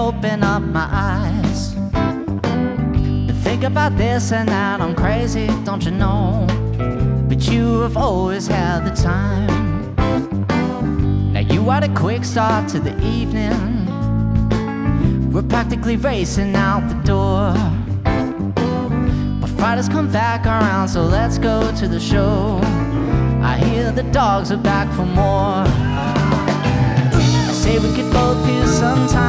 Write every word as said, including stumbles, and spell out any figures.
open up my eyes. To think about this and that, I'm crazy, don't you know? But you have always had the time. Now you are the quick start to the evening. We're practically racing out the door. But Fridays come back around, so let's go to the show. I hear the dogs are back for more. I say we could both use some time